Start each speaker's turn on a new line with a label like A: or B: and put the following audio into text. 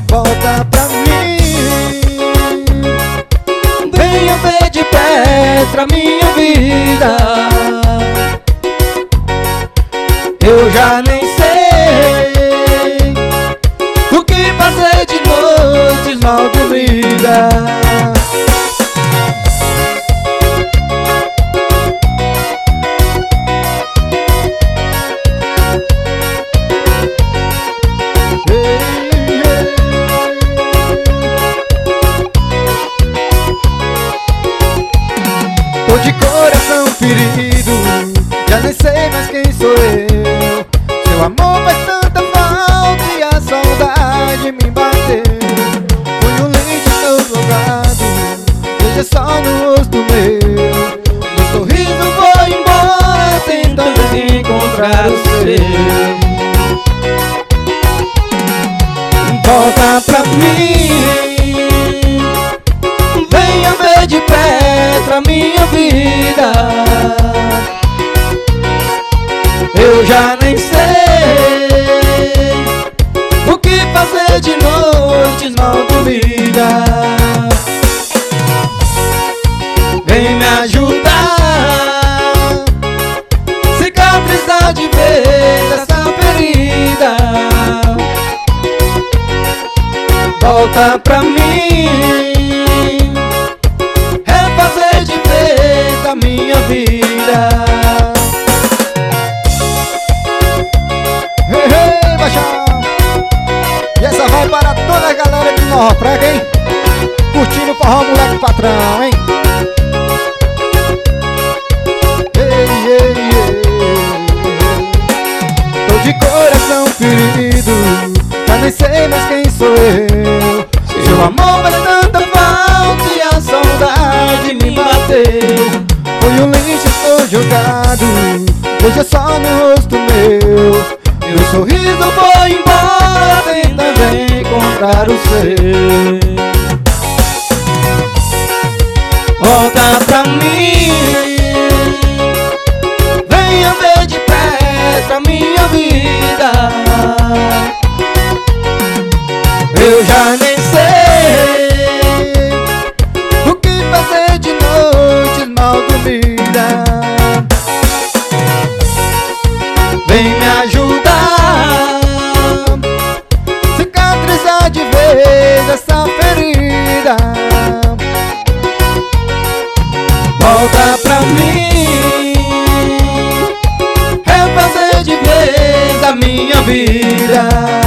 A: volta pra mim. Venha ver de perto a minha vida. Eu já nem sei o que fazer de noites mal dormidas. Tô de coração ferido, já nem sei mais quem sou eu. Seu amor faz tanta falta e a saudade me bateu. Foi um lixo todo logado, veja só no rosto meu. Meu sorriso foi embora, tentando encontrar o seu. Volta pra mim, venha ver de perto a minha vida. Eu já nem sei o que fazer de noites mal dormidas. Vem me ajudar, cicatrizar de vez essa ferida. Volta pra mim, refazer de vez a minha vida. Hey, hey, baixão! E essa vai para toda a galera de Nova Praga, hein? Curtindo o forró moleque patrão, hein? Hey, hey, hey. Tô de coração ferido, já nem sei mais quem sou eu. Seu amor faz tanta falta e a saudade me bateu. Foi um lixo, estou jogado, veja só no rosto meu. Meu sorriso foi embora, tentando encontrar o seu. Volta pra mim, venha ver de perto a minha vida. Eu já nem sei o que fazer de noites mal dormidas. Vem me ajudar, cicatrizar de vez essa ferida. Volta pra mim, refazer de vez a minha vida.